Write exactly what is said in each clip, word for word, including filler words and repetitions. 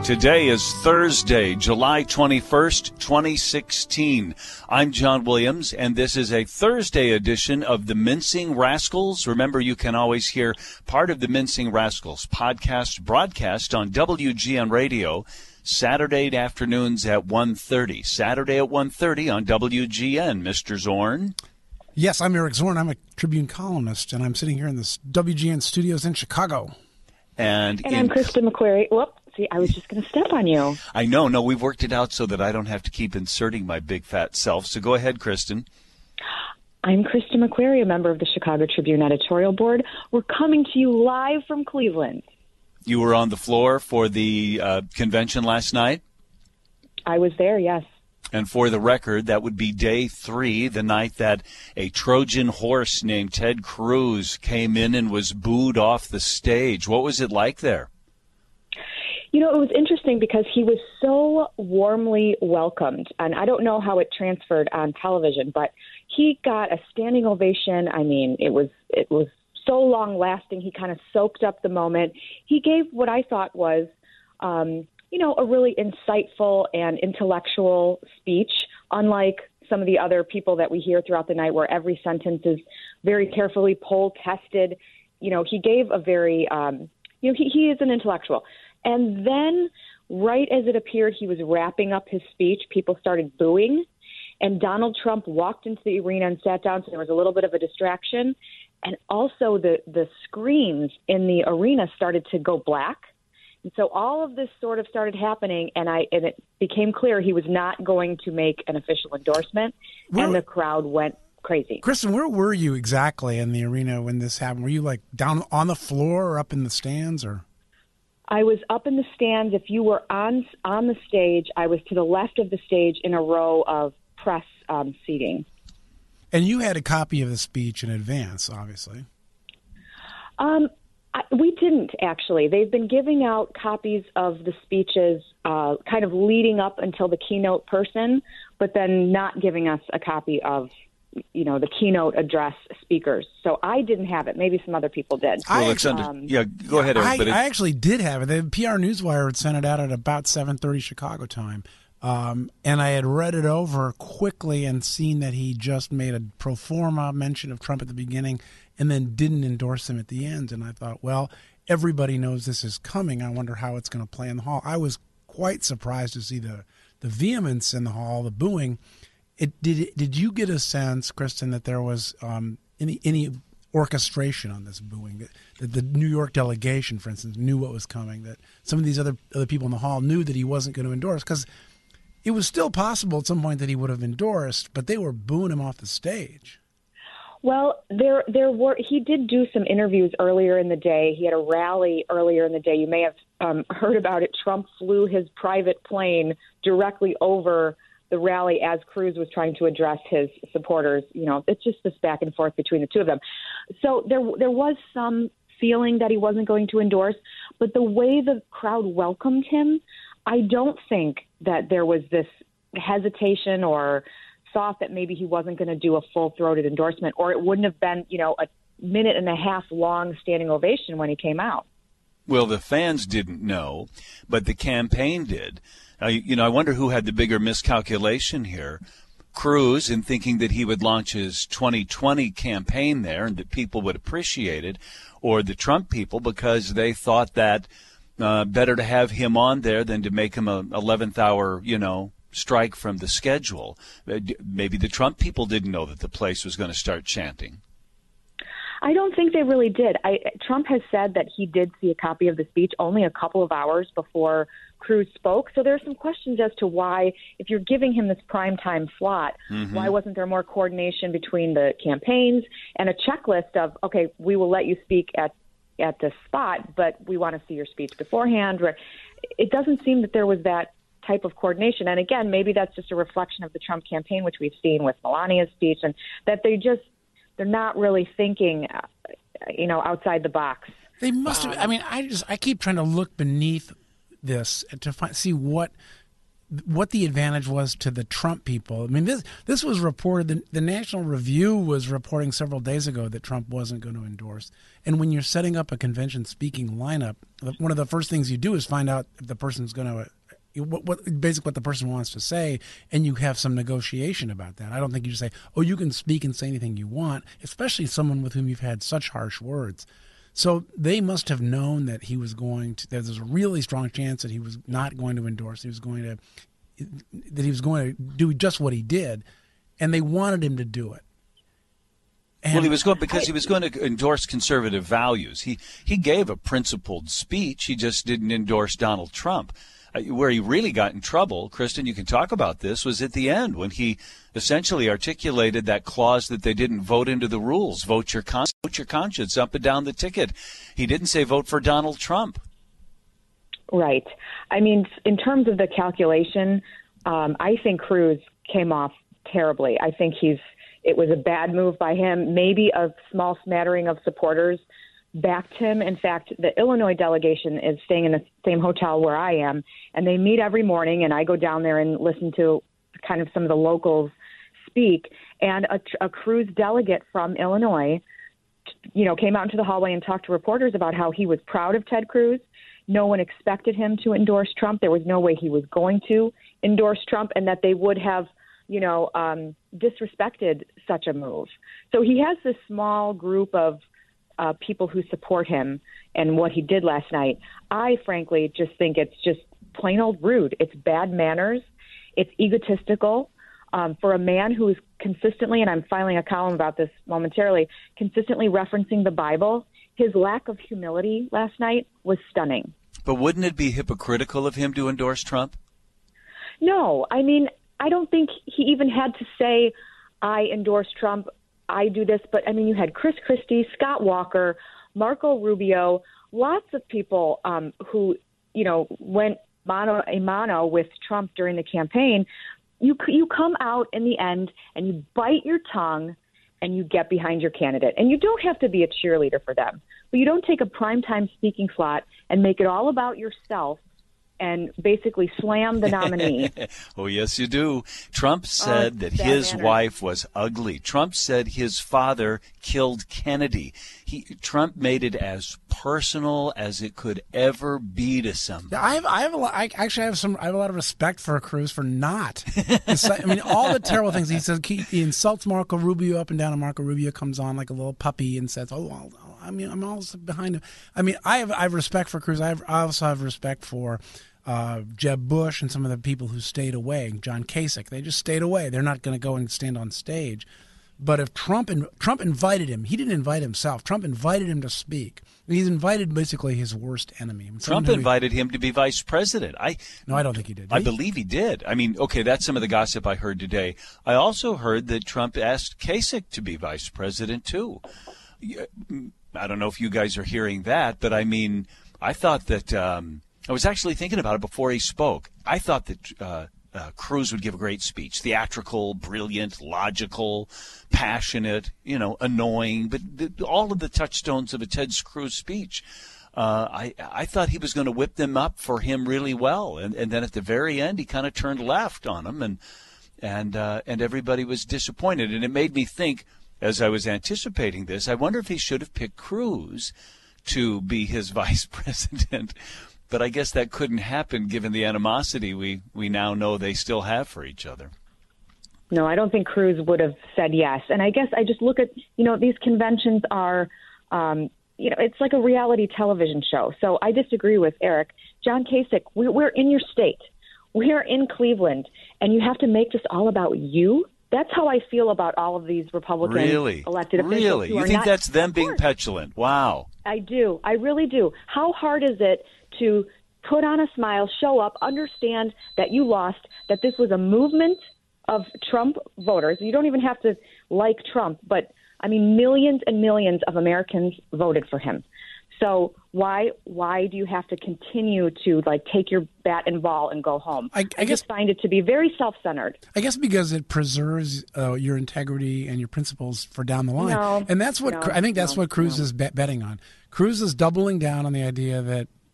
Today is Thursday, July twenty-first, twenty sixteen. I'm John Williams, and this is a Thursday edition of the Mincing Rascals. Remember, you can always hear part of the Mincing Rascals podcast broadcast on W G N Radio Saturday afternoons at one thirty. Saturday at one thirty on W G N. Mister Zorn? Yes, I'm Eric Zorn. I'm a Tribune columnist, and I'm sitting here in the W G N studios in Chicago. And, and in... I'm Krista McQuarrie. Whoop. See, I was just going to step on you. I know. No, we've worked it out so that I don't have to keep inserting my big fat self. So go ahead, Kristen. I'm Krista McQuarrie, a member of the Chicago Tribune editorial board. We're coming to you live from Cleveland. You were on the floor for the uh, convention last night? I was there, yes. And for the record, that would be day three, the night that a Trojan horse named Ted Cruz came in and was booed off the stage. What was it like there? You know, it was interesting because he was so warmly welcomed, and I don't know how it transferred on television, but he got a standing ovation. I mean, it was it was so long-lasting. He kind of soaked up the moment. He gave what I thought was, um, you know, a really insightful and intellectual speech, unlike some of the other people that we hear throughout the night where every sentence is very carefully poll-tested. You know, he gave a very, um, you know, he, he is an intellectual. And then right as it appeared he was wrapping up his speech, people started booing. And Donald Trump walked into the arena and sat down, so there was a little bit of a distraction. And also the, the screens in the arena started to go black. And so all of this sort of started happening, and I and it became clear he was not going to make an official endorsement, where, and the crowd went crazy. Kristen, where were you exactly in the arena when this happened? Were you like down on the floor or up in the stands, or? I was up in the stands. If you were on on the stage, I was to the left of the stage in a row of press um, seating. And you had a copy of the speech in advance, obviously. Um, I, we didn't, actually. They've been giving out copies of the speeches uh, kind of leading up until the keynote person, but then not giving us a copy of you know, the keynote address speakers. So I didn't have it. Maybe some other people did. Well, Alexander, um, yeah, go ahead, Eric. I, but it, I actually did have it. The P R Newswire had sent it out at about seven thirty Chicago time. Um, and I had read it over quickly and seen that he just made a pro forma mention of Trump at the beginning and then didn't endorse him at the end. And I thought, well, everybody knows this is coming. I wonder how it's going to play in the hall. I was quite surprised to see the, the vehemence in the hall, the booing. It, did it, did you get a sense, Kristen, that there was um, any any orchestration on this booing? That, that the New York delegation, for instance, knew what was coming, that some of these other other people in the hall knew that he wasn't going to endorse? Because it was still possible at some point that he would have endorsed, but they were booing him off the stage. Well, there there were. He did do some interviews earlier in the day. He had a rally earlier in the day. You may have um, heard about it. Trump flew his private plane directly over the rally as Cruz was trying to address his supporters. You know, it's just this back and forth between the two of them. So there there was some feeling that he wasn't going to endorse, but the way the crowd welcomed him, I don't think that there was this hesitation or thought that maybe he wasn't going to do a full-throated endorsement, or it wouldn't have been, you know, a minute and a half long standing ovation when he came out. Well, the fans didn't know, but the campaign did. Uh, you know, I wonder who had the bigger miscalculation here. Cruz, in thinking that he would launch his twenty twenty campaign there and that people would appreciate it, or the Trump people because they thought that uh, better to have him on there than to make him a eleventh hour, you know, strike from the schedule. Maybe the Trump people didn't know that the place was going to start chanting. I don't think they really did. I, Trump has said that he did see a copy of the speech only a couple of hours before Cruz spoke. So there are some questions as to why, if you're giving him this primetime slot, mm-hmm. why wasn't there more coordination between the campaigns and a checklist of, okay, we will let you speak at, at this spot, but we want to see your speech beforehand. It doesn't seem that there was that type of coordination. And again, maybe that's just a reflection of the Trump campaign, which we've seen with Melania's speech, and that they just, they're not really thinking, uh, you know, outside the box. They must have. Um, I mean, I just I keep trying to look beneath this to find, see what what the advantage was to the Trump people. I mean, this this was reported. The, the National Review was reporting several days ago that Trump wasn't going to endorse. And when you're setting up a convention speaking lineup, one of the first things you do is find out if the person's going to, what, what basically what the person wants to say, and you have some negotiation about that. I don't think you just say, oh, you can speak and say anything you want, especially someone with whom you've had such harsh words. So they must have known that he was going to, there was a really strong chance that he was not going to endorse. He was going to, that he was going to do just what he did, and they wanted him to do it. And well, he was going because I, he was going to endorse conservative values. He he gave a principled speech. He just didn't endorse Donald Trump. Where he really got in trouble, Kristen, you can talk about this, was at the end when he essentially articulated that clause that they didn't vote into the rules. Vote your, con- vote your conscience up and down the ticket. He didn't say vote for Donald Trump. Right. I mean, in terms of the calculation, um, I think Cruz came off terribly. I think he's it was a bad move by him. Maybe a small smattering of supporters backed him. In fact, the Illinois delegation is staying in the same hotel where I am, and they meet every morning, and I go down there and listen to kind of some of the locals speak. And a, a Cruz delegate from Illinois, you know, came out into the hallway and talked to reporters about how he was proud of Ted Cruz. No one expected him to endorse Trump. There was no way he was going to endorse Trump, and that they would have, you know, um, disrespected such a move. So he has this small group of Uh, people who support him and what he did last night. I frankly just think it's just plain old rude. It's bad manners. It's egotistical. Um, for a man who is consistently, and I'm filing a column about this momentarily, consistently referencing the Bible, his lack of humility last night was stunning. But wouldn't it be hypocritical of him to endorse Trump? No. I mean, I don't think he even had to say, I endorse Trump, I do this, but I mean, you had Chris Christie, Scott Walker, Marco Rubio, lots of people um, who, you know, went mano a mano with Trump during the campaign. You you come out in the end and you bite your tongue and you get behind your candidate. And you don't have to be a cheerleader for them, but you don't take a primetime speaking slot and make it all about yourself and basically slam the nominee. Oh, yes, you do. Trump said uh, that his manner. wife was ugly. Trump said his father killed Kennedy. He Trump made it as personal as it could ever be to somebody. I have, I have a lot, I actually have some, I have a lot of respect for Cruz for not. I mean, all the terrible things he says. He, he insults Marco Rubio up and down, and Marco Rubio comes on like a little puppy and says, "Oh, I'll, I mean, I'm also behind him." I mean, I have, I have respect for Cruz. I, have, I also have respect for uh, Jeb Bush and some of the people who stayed away. John Kasich, they just stayed away. They're not going to go and stand on stage. But if Trump in, Trump invited him, he didn't invite himself. Trump invited him to speak. He's invited basically his worst enemy. Trump invited him to be vice president. I no, I don't think he did. did I he? believe he did. I mean, okay, that's some of the gossip I heard today. I also heard that Trump asked Kasich to be vice president too. I don't know if you guys are hearing that, but I mean, I thought that um, I was actually thinking about it before he spoke. I thought that. Uh, Uh, Cruz would give a great speech, theatrical, brilliant, logical, passionate, you know, annoying, but th- all of the touchstones of a Ted Cruz speech. Uh, I I thought he was going to whip them up for him really well, and and then at the very end he kind of turned left on them, and and uh, and everybody was disappointed, and it made me think as I was anticipating this, I wonder if he should have picked Cruz to be his vice president. But I guess that couldn't happen given the animosity we, we now know they still have for each other. No, I don't think Cruz would have said yes. And I guess I just look at, you know, these conventions are, um, you know, it's like a reality television show. So I disagree with Eric. John Kasich, we, we're in your state. We are in Cleveland, and you have to make this all about you? That's how I feel about all of these Republican really? elected officials. Really? You think not, that's them being petulant? Wow. I do. I really do. How hard is it to put on a smile, show up, understand that you lost, that this was a movement of Trump voters? You don't even have to like Trump, but, I mean, millions and millions of Americans voted for him. So why why do you have to continue to, like, take your bat and ball and go home? I, I, I guess just find it to be very self-centered. I guess because it preserves uh, your integrity and your principles for down the line. No, and that's what no, I think that's no, what Cruz no. is bet- betting on. Cruz is doubling down on the idea that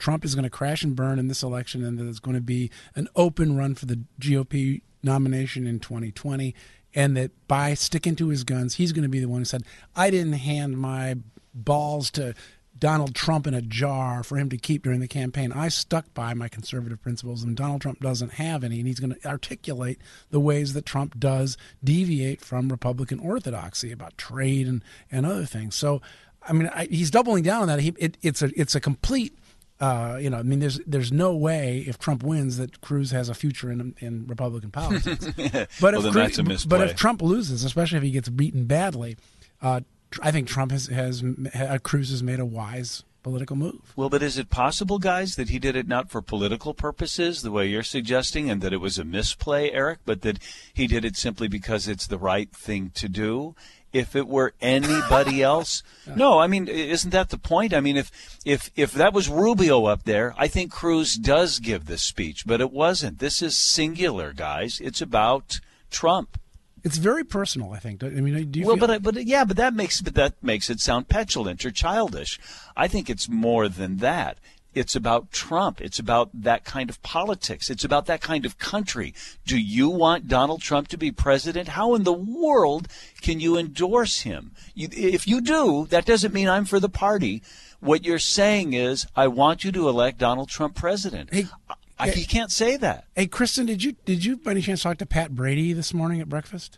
Trump is going to crash and burn in this election, and that there's going to be an open run for the G O P nomination in twenty twenty, and that by sticking to his guns, he's going to be the one who said, I didn't hand my balls to Donald Trump in a jar for him to keep during the campaign. I stuck by my conservative principles, and Donald Trump doesn't have any, and he's going to articulate the ways that Trump does deviate from Republican orthodoxy about trade and, and other things. So, I mean, I, he's doubling down on that. He, it, it's a it's a complete, uh, you know, I mean, there's there's no way if Trump wins that Cruz has a future in in Republican politics. But well, if then Cruz, that's a misplay. But if Trump loses, especially if he gets beaten badly, uh, I think Trump has, has uh, Cruz has made a wise political move. Well, but is it possible, guys, that he did it not for political purposes, the way you're suggesting, and that it was a misplay, Eric, but that he did it simply because it's the right thing to do? If it were anybody else, no. I mean, isn't that the point? I mean, if if if that was Rubio up there, I think Cruz does give this speech, but it wasn't. This is singular, guys. It's about Trump. It's very personal, I think. I mean, do you well, feel- but but yeah, but that makes but that makes it sound petulant or childish. I think it's more than that. It's about Trump. It's about that kind of politics. It's about that kind of country. Do you want Donald Trump to be president? How in the world can you endorse him? You, if you do, that doesn't mean I'm for the party. What you're saying is, I want you to elect Donald Trump president. Hey, I, you can't say that. Hey, Kristen, did you did you by any chance talk to Pat Brady this morning at breakfast?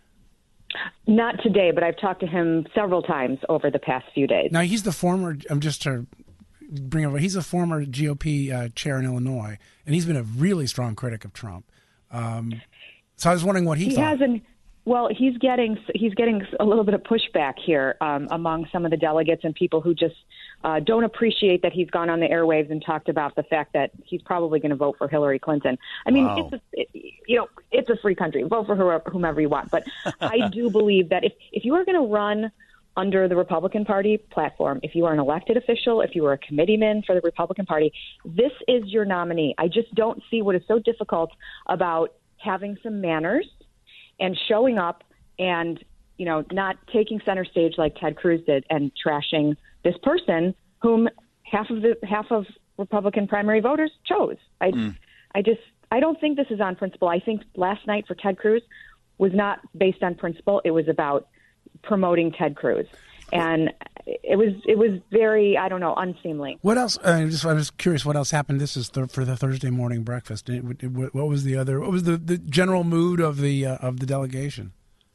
Not today, but I've talked to him several times over the past few days. Now, he's the former, I'm just to bring over, he's a former G O P uh, chair in Illinois, and he's been a really strong critic of Trump. Um, so I was wondering what he, he thought. hasn't. Well, he's getting he's getting a little bit of pushback here um, among some of the delegates and people who just uh, don't appreciate that he's gone on the airwaves and talked about the fact that he's probably going to vote for Hillary Clinton. I mean, Wow. it's a, it, you know, it's a free country. Vote for whoever, whomever you want. But I do believe that if if you are going to run under the Republican Party platform, if you are an elected official, if you are a committeeman for the Republican Party, this is your nominee. I just don't see what is so difficult about having some manners and showing up and, you know, not taking center stage like Ted Cruz did and trashing this person whom half of the half of Republican primary voters chose. I, mm. I just I don't think this is on principle. I think last night for Ted Cruz was not based on principle. It was about promoting Ted Cruz. And it was it was very, I don't know, unseemly. What else? Uh, just, I was curious what else happened. This is th- for the Thursday morning breakfast. It, it, what was the other? What was the, the general mood of the uh, of the delegation?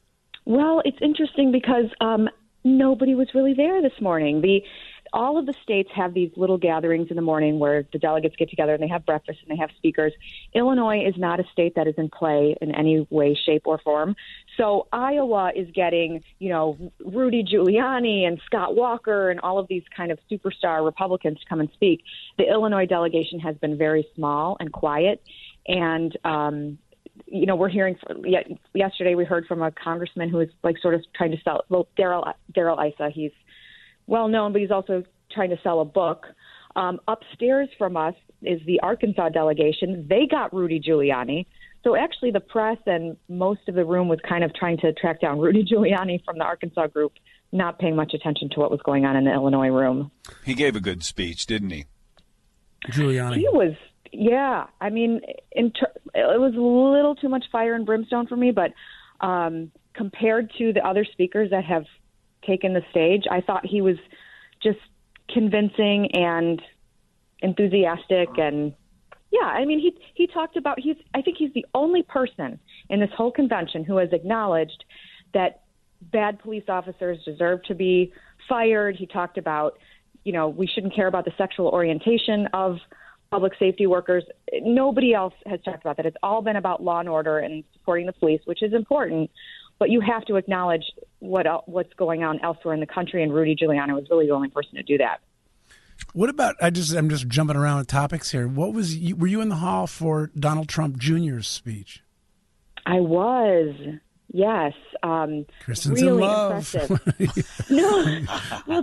Well, it's interesting because um, nobody was really there this morning. The all of the states have these little gatherings in the morning where the delegates get together and they have breakfast and they have speakers. Illinois is not a state that is in play in any way, shape, or form. So Iowa is getting, you know, Rudy Giuliani and Scott Walker and all of these kind of superstar Republicans to come and speak. The Illinois delegation has been very small and quiet. And, um, you know, we're hearing from, yesterday we heard from a congressman who is like sort of trying to sell, well, Darrell Darrell Issa, he's well known, but he's also trying to sell a book. Um, upstairs from us is the Arkansas delegation. They got Rudy Giuliani. So actually the press and most of the room was kind of trying to track down Rudy Giuliani from the Arkansas group, not paying much attention to what was going on in the Illinois room. He gave a good speech, didn't he? Giuliani. He was, yeah. I mean, in ter- it was a little too much fire and brimstone for me, but um, compared to the other speakers that have taken the stage, I thought he was just convincing and enthusiastic. And yeah, I mean, he he talked about, he's I think he's the only person in this whole convention who has acknowledged that bad police officers deserve to be fired. He talked about, you know, we shouldn't care about the sexual orientation of public safety workers. Nobody else has talked about that. It's all been about law and order and supporting the police, which is important. But you have to acknowledge what what's going on elsewhere in the country, and Rudy Giuliani was really the only person to do that. What about? I just I'm just jumping around with topics here. What was? Were you in the hall for Donald Trump Junior's speech? I was. Yes. Um, Kristen's really in love. Impressive. No. Well,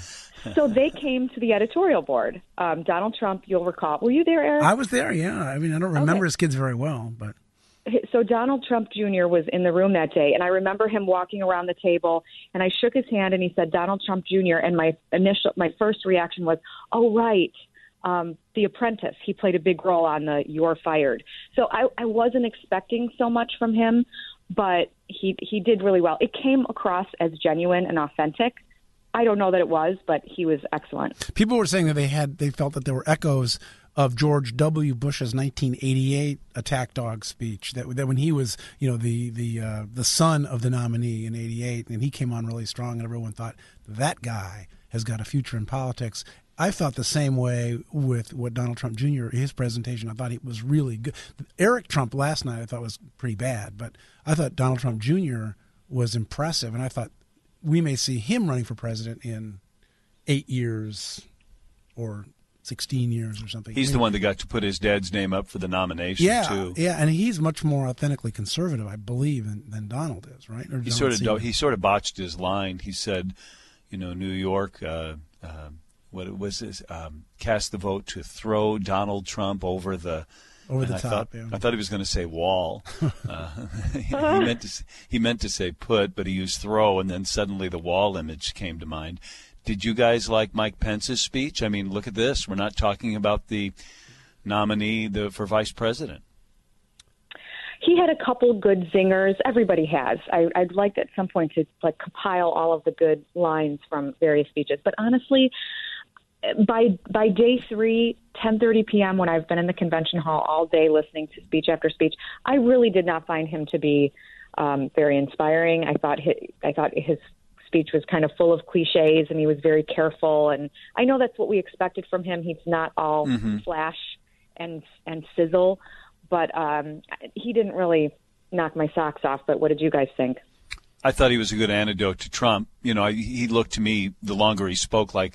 so they came to the editorial board. Um, Donald Trump, you'll recall. Were you there, Eric? I was there. Yeah. I mean, I don't remember Okay. his kids very well, but. So Donald Trump Junior was in the room that day, and I remember him walking around the table, and I shook his hand, and he said, Donald Trump Junior, and my initial, my first reaction was, oh, right, um, The Apprentice. He played a big role on the You're Fired. So I, I wasn't expecting so much from him, but he he did really well. It came across as genuine and authentic. I don't know that it was, but he was excellent. People were saying that they had they felt that there were echoes of George W. Bush's nineteen eighty-eight attack dog speech. That that when he was, you know, the the uh, the son of the nominee in eighty-eight, and he came on really strong, and everyone thought that guy has got a future in politics. I thought the same way with what Donald Trump Junior his presentation. I thought it was really good. Eric Trump last night I thought was pretty bad, but I thought Donald Trump Junior was impressive, and I thought we may see him running for president in eight years or sixteen years or something. He's the one that got to put his dad's name up for the nomination, yeah, too. Yeah, and he's much more authentically conservative, I believe, than, than Donald is, right? Or he Donald sort of Senior? he sort of botched his line. He said, you know, New York, uh, uh, what it was this, um, cast the vote to throw Donald Trump over the over the I top. Thought, yeah. I thought he was going to say wall. uh, he, meant to he meant to say put, but he used throw, and then suddenly the wall image came to mind. Did you guys like Mike Pence's speech? I mean, look at this. We're not talking about the nominee the, for vice president. He had a couple good zingers. Everybody has. I, I'd like at some point to like compile all of the good lines from various speeches. But honestly, by by day three, ten thirty p.m., when I've been in the convention hall all day listening to speech after speech, I really did not find him to be um, very inspiring. I thought his, I thought his speech was kind of full of cliches, and he was very careful. And I know that's what we expected from him. He's not all mm-hmm. flash and and sizzle, but um, he didn't really knock my socks off. But what did you guys think? I thought he was a good antidote to Trump. You know, he looked to me, the longer he spoke, like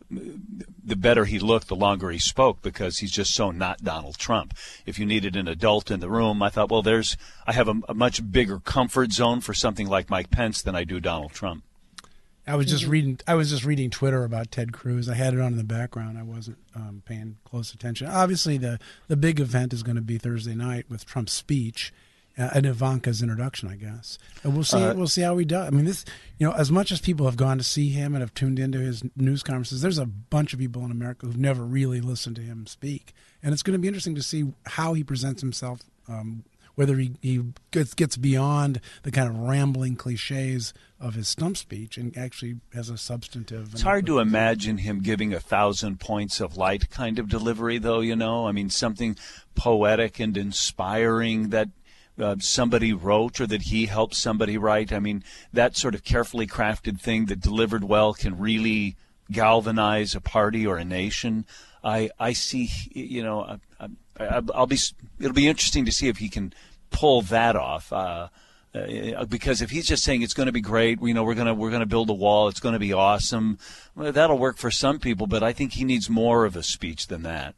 the better he looked, the longer he spoke, because he's just so not Donald Trump. If you needed an adult in the room, I thought, well, there's I have a, a much bigger comfort zone for something like Mike Pence than I do Donald Trump. I was just reading. I was just reading Twitter about Ted Cruz. I had it on in the background. I wasn't um, paying close attention. Obviously, the the big event is going to be Thursday night with Trump's speech uh, and Ivanka's introduction, I guess. And we'll see. Uh, we'll see how he does. I mean, this. You know, as much as people have gone to see him and have tuned into his news conferences, there's a bunch of people in America who've never really listened to him speak, and it's going to be interesting to see how he presents himself. Um, whether he, he gets, gets beyond the kind of rambling cliches of his stump speech and actually has a substantive. It's hard to imagine him giving a thousand points of light kind of delivery, though, you know. I mean, something poetic and inspiring that uh, somebody wrote or that he helped somebody write. I mean, that sort of carefully crafted thing that delivered well can really galvanize a party or a nation. I, I see, you know, I, I, I'll be. It'll be interesting to see if he can pull that off. Uh, uh, because if he's just saying it's going to be great, you know, we're gonna we're gonna build a wall, it's going to be awesome. Well, that'll work for some people, but I think he needs more of a speech than that.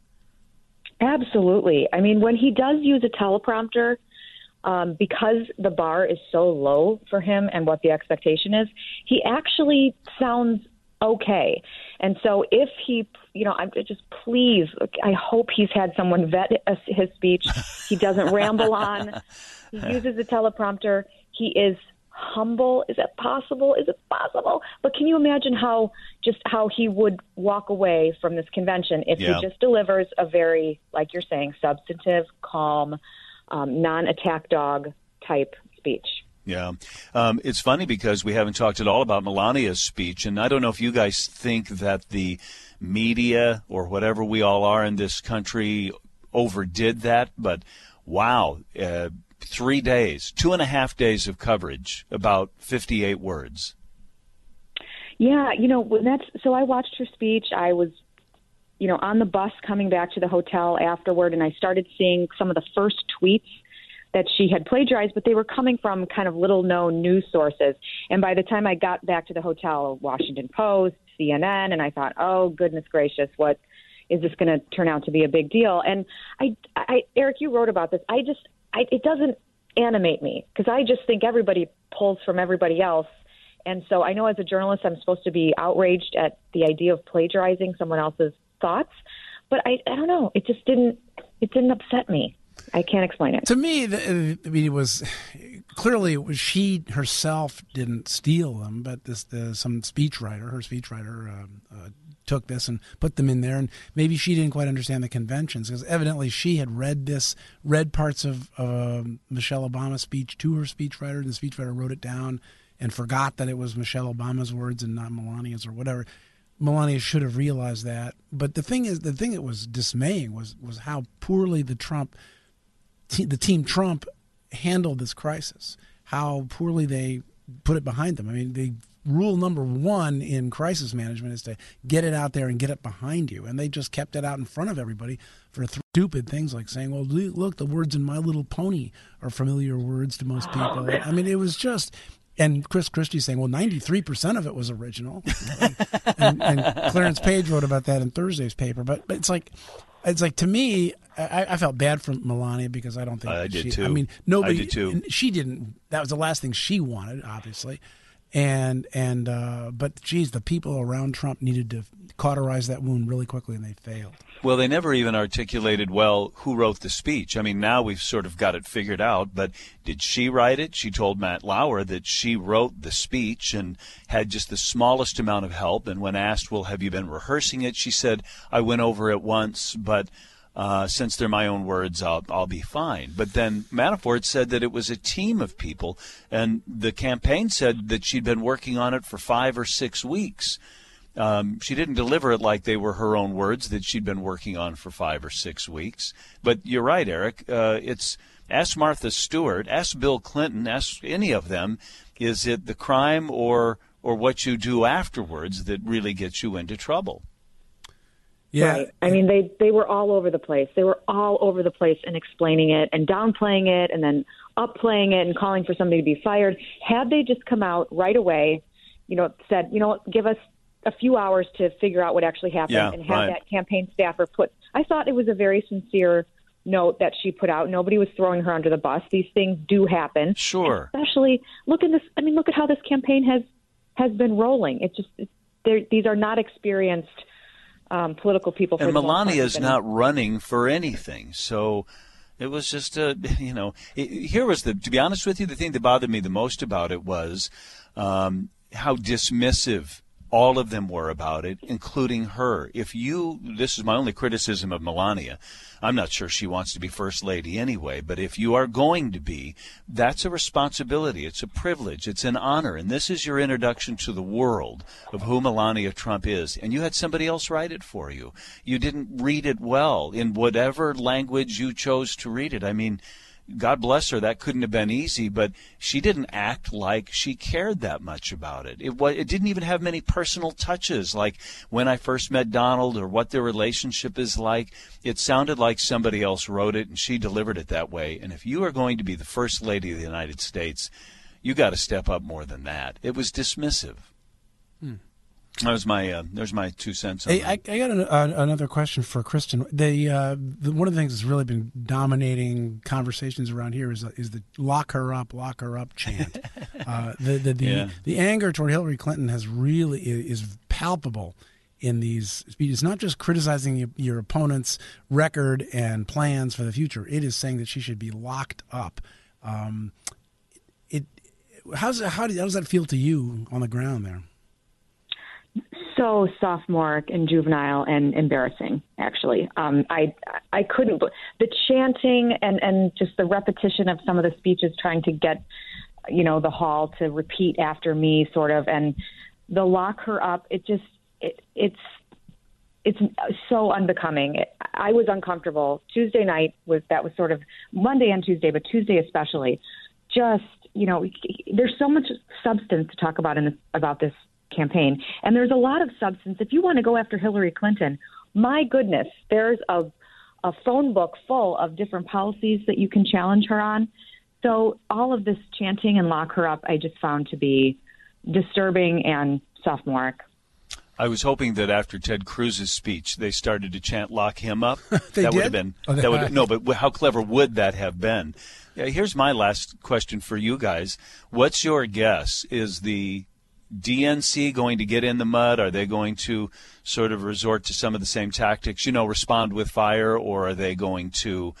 Absolutely. I mean, when he does use a teleprompter, um, because the bar is so low for him and what the expectation is, he actually sounds okay. And so if he, you know, I'm just please, I hope he's had someone vet his speech. He doesn't ramble on. He uses a teleprompter. He is humble. Is it possible? Is it possible? But can you imagine how just how he would walk away from this convention if yeah. he just delivers a very, like you're saying, substantive, calm, um, non-attack dog type speech? Yeah. Um, it's funny because we haven't talked at all about Melania's speech, and I don't know if you guys think that the media or whatever we all are in this country overdid that, but wow, uh, three days, two and a half days of coverage, about fifty-eight words. Yeah, you know, when that's so I watched her speech. I was, you know, on the bus coming back to the hotel afterward, and I started seeing some of the first tweets that she had plagiarized, but they were coming from kind of little-known news sources. And by the time I got back to the hotel, Washington Post, C N N, and I thought, oh, goodness gracious, what is this going to turn out to be a big deal? And I, I Eric, you wrote about this. I just, I, it doesn't animate me because I just think everybody pulls from everybody else. And so I know as a journalist, I'm supposed to be outraged at the idea of plagiarizing someone else's thoughts, but I, I don't know. It just didn't, it didn't upset me. I can't explain it. To me, the, I mean, it was clearly it was she herself didn't steal them, but this the, some speechwriter, her speechwriter, uh, uh, took this and put them in there, and maybe she didn't quite understand the conventions because evidently she had read this, read parts of uh, Michelle Obama's speech to her speechwriter, and the speechwriter wrote it down and forgot that it was Michelle Obama's words and not Melania's or whatever. Melania should have realized that. But the thing is, the thing that was dismaying was was how poorly the Trump, te- the team Trump, handled this crisis. How poorly they put it behind them. I mean, they. Rule number one in crisis management is to get it out there and get it behind you. And they just kept it out in front of everybody for th- stupid things like saying, well, look, the words in My Little Pony are familiar words to most people. Oh, I mean, it was just, and Chris Christie saying, well, ninety-three percent of it was original. and, and Clarence Page wrote about that in Thursday's paper. But, but it's like, it's like to me, I, I felt bad for Melania because I don't think I did she, too. I mean, nobody, I did too. She didn't, that was the last thing she wanted, obviously. And and uh, but geez, the people around Trump needed to cauterize that wound really quickly, and they failed. Well, they never even articulated well who wrote the speech. I mean, now we've sort of got it figured out, but did she write it? She told Matt Lauer that she wrote the speech and had just the smallest amount of help. And when asked, well, have you been rehearsing it? She said, I went over it once, but Uh, since they're my own words, I'll, I'll be fine. But then Manafort said that it was a team of people, and the campaign said that she'd been working on it for five or six weeks. Um, she didn't deliver it like they were her own words that she'd been working on for five or six weeks. But you're right, Eric. Uh, it's ask Martha Stewart, ask Bill Clinton, ask any of them. Is it the crime or or what you do afterwards that really gets you into trouble? Yeah. Right. I mean, they, they were all over the place. They were all over the place in explaining it and downplaying it and then upplaying it and calling for somebody to be fired. Had they just come out right away, you know, said, you know, give us a few hours to figure out what actually happened yeah, and have right. that campaign staffer put, I thought it was a very sincere note that she put out. Nobody was throwing her under the bus. These things do happen. Sure. Especially look at this. I mean, look at how this campaign has, has been rolling. It's just, it's, these are not experienced Um, political people. For and Melania is been... not running for anything, so it was just a, you know, it, here was the, to be honest with you, the thing that bothered me the most about it was um, how dismissive all of them were about it, including her. If you, this is my only criticism of Melania, I'm not sure she wants to be First Lady anyway, but if you are going to be, that's a responsibility. It's a privilege. It's an honor. And this is your introduction to the world of who Melania Trump is. And you had somebody else write it for you. You didn't read it well in whatever language you chose to read it. I mean, God bless her, that couldn't have been easy, but she didn't act like she cared that much about it. It, was, it didn't even have many personal touches, like when I first met Donald or what their relationship is like. It sounded like somebody else wrote it, and she delivered it that way. And if you are going to be the First Lady of the United States, you got to step up more than that. It was dismissive. Hmm. That was my. Uh, there's my two cents on hey, that. I, I got an, uh, another question for Kristen. The, uh, the one of the things that's really been dominating conversations around here is is the "lock her up, lock her up" chant. uh, the the the, yeah. the anger toward Hillary Clinton has really is palpable in these speeches. Not just criticizing your, your opponent's record and plans for the future. It is saying that she should be locked up. Um, it how's how, do, how does that feel to you on the ground there? So sophomoric and juvenile and embarrassing, actually. Um, I I couldn't. The chanting and, and just the repetition of some of the speeches trying to get, you know, the hall to repeat after me, sort of, and the lock her up. It just it, it's it's so unbecoming. It, I was uncomfortable. Tuesday night was that was sort of Monday and Tuesday, but Tuesday especially. Just you know, there's so much substance to talk about in this, about this campaign. And there's a lot of substance. If you want to go after Hillary Clinton, my goodness, there's a, a phone book full of different policies that you can challenge her on. So all of this chanting and lock her up, I just found to be disturbing and sophomoric. I was hoping that after Ted Cruz's speech, they started to chant "lock him up." they that did? would have been oh, that would no, but how clever would that have been? Yeah, here's my last question for you guys. What's your guess? Is the D N C going to get in the mud? Are they going to sort of resort to some of the same tactics, you know, respond with fire, or are they going to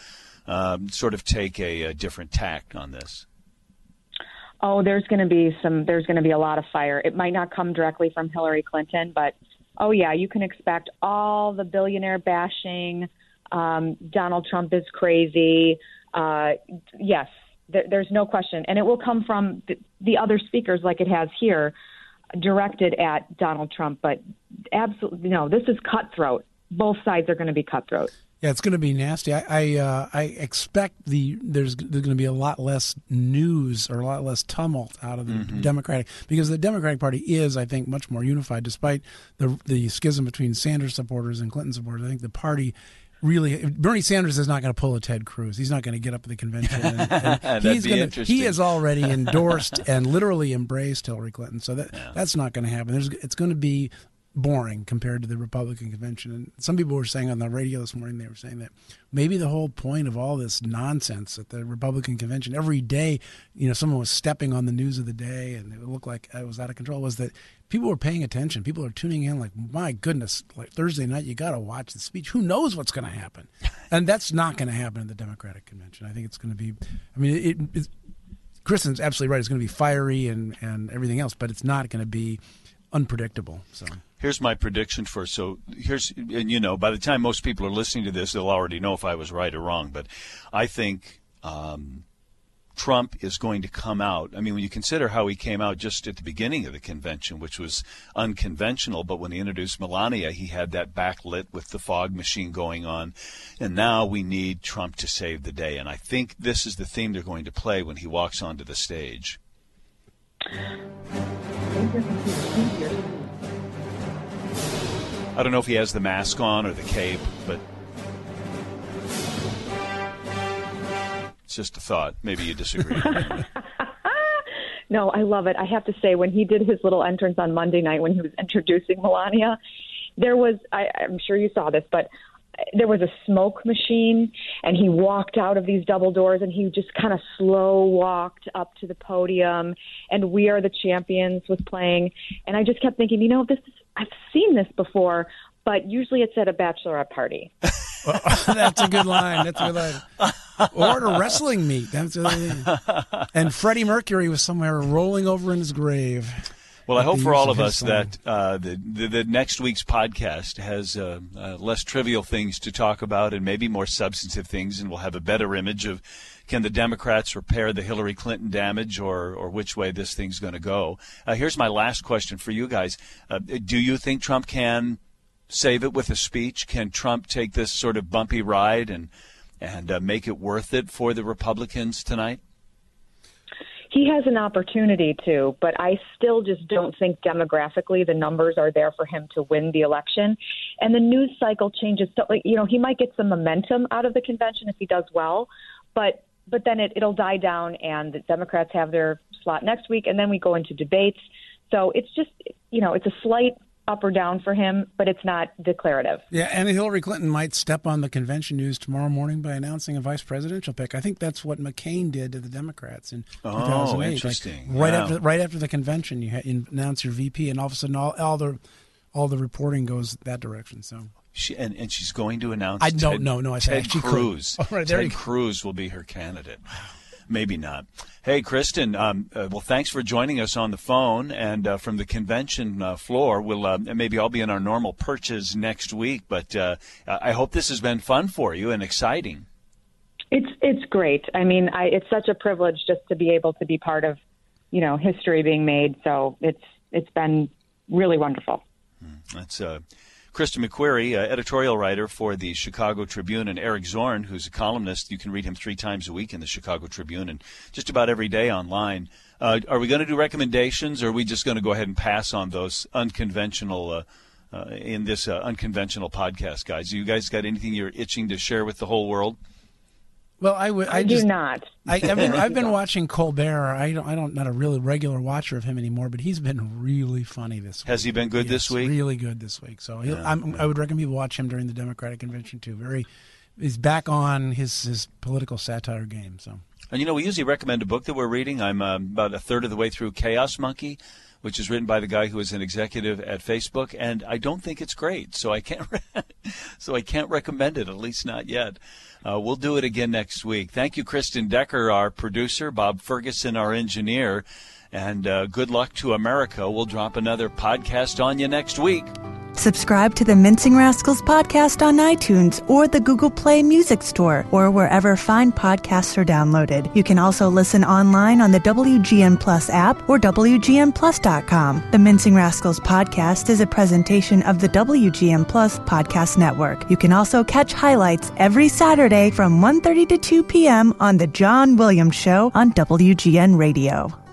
um, sort of take a, a different tact on this? Oh, there's going to be some. There's going to be a lot of fire. It might not come directly from Hillary Clinton, but oh yeah, you can expect all the billionaire bashing. Um, Donald Trump is crazy. Uh, yes, there, there's no question, and it will come from the, the other speakers, like it has here, directed at Donald Trump. But absolutely, no, this is cutthroat. Both sides are going to be cutthroat. Yeah, it's going to be nasty. I I, uh, I expect the there's there's going to be a lot less news or a lot less tumult out of the mm-hmm. Democratic, because the Democratic Party is, I think, much more unified, despite the the schism between Sanders supporters and Clinton supporters. I think the party really, Bernie Sanders is not going to pull a Ted Cruz. He's not going to get up at the convention. And, and he's going to. He has already endorsed and literally embraced Hillary Clinton. So that yeah. that's not going to happen. There's, it's going to be boring compared to the Republican convention. And some people were saying on the radio this morning, they were saying that maybe the whole point of all this nonsense at the Republican convention, every day, you know, someone was stepping on the news of the day and it looked like it was out of control, was that people were paying attention. People are tuning in like, my goodness, like Thursday night, you got to watch the speech. Who knows what's going to happen? And that's not going to happen in the Democratic convention. I think it's going to be, I mean, it, it's, Kristen's absolutely right. It's going to be fiery and, and everything else, but it's not going to be unpredictable. So here's my prediction for, so here's, and you know, by the time most people are listening to this, they'll already know if I was right or wrong, but I think um, Trump is going to come out. I mean, when you consider how he came out just at the beginning of the convention, which was unconventional, but when he introduced Melania, he had that backlit with the fog machine going on, and now we need Trump to save the day, and I think this is the theme they're going to play when he walks onto the stage. I don't know if he has the mask on or the cape, but it's just a thought. Maybe you disagree. No, I love it. I have to say, when he did his little entrance on Monday night when he was introducing Melania, there was, I, I'm sure you saw this, but there was a smoke machine, and he walked out of these double doors, and he just kind of slow walked up to the podium, and We Are the Champions was playing. And I just kept thinking, you know, this is, I've seen this before, but usually it's at a bachelorette party. Well, that's a good line. That's a good line. Or at a wrestling meet. That's a, and Freddie Mercury was somewhere rolling over in his grave. Well, I hope for all of us that uh, the, the, the next week's podcast has uh, uh, less trivial things to talk about and maybe more substantive things, and we'll have a better image of, can the Democrats repair the Hillary Clinton damage, or, or which way this thing's going to go. Uh, here's my last question for you guys. Uh, do you think Trump can save it with a speech? Can Trump take this sort of bumpy ride and, and uh, make it worth it for the Republicans tonight? He has an opportunity to, but I still just don't think demographically the numbers are there for him to win the election. And the news cycle changes. So, like, you know, he might get some momentum out of the convention if he does well, but but then it, it'll die down, and the Democrats have their slot next week, and then we go into debates. So it's just, you know, it's a slight up or down for him, but it's not declarative. Yeah, and Hillary Clinton might step on the convention news tomorrow morning by announcing a vice presidential pick. I think that's what McCain did to the Democrats in oh, two thousand eight. Interesting. Like right wow. after right after the convention, you, ha- you announce your V P, and all of a sudden, all, all the all the reporting goes that direction. So. She, and, and she's going to announce I Ted, don't know. No, I said Ted Cruz. Oh, right, there Ted you go. Cruz will be her candidate. Maybe not. Hey, Kristen, um, uh, well, thanks for joining us on the phone. And uh, from the convention uh, floor, we'll uh, maybe I'll be in our normal perches next week. But uh, I hope this has been fun for you and exciting. It's it's great. I mean, I, it's such a privilege just to be able to be part of, you know, history being made. So it's it's been really wonderful. That's uh, Kristen McQuarrie, uh, editorial writer for the Chicago Tribune, and Eric Zorn, who's a columnist. You can read him three times a week in the Chicago Tribune and just about every day online. Uh, are we going to do recommendations, or are we just going to go ahead and pass on those unconventional uh, uh, in this uh, unconventional podcast, guys? You guys got anything you're itching to share with the whole world? Well, I would. I, I just, do not. I, I've been, I've been watching Colbert. I don't. I don't. Not a really regular watcher of him anymore, but he's been really funny this week. Has he been good yes, this week? Really good this week. So yeah, I'm, yeah. I would recommend people watch him during the Democratic convention too. Very, he's back on his his political satire game. So. And you know, we usually recommend a book that we're reading. I'm uh, about a third of the way through Chaos Monkey, which is written by the guy who is an executive at Facebook, and I don't think it's great, so I can't so I can't recommend it, at least not yet. Uh, we'll do it again next week. Thank you, Kristen Decker, our producer, Bob Ferguson, our engineer, and uh, good luck to America. We'll drop another podcast on you next week. Subscribe to the Mincing Rascals podcast on iTunes or the Google Play Music Store or wherever fine podcasts are downloaded. You can also listen online on the W G N Plus app or W G N plus dot com. The Mincing Rascals podcast is a presentation of the W G N Plus Podcast Network. You can also catch highlights every Saturday from one thirty to two p.m. on The John Williams Show on W G N Radio.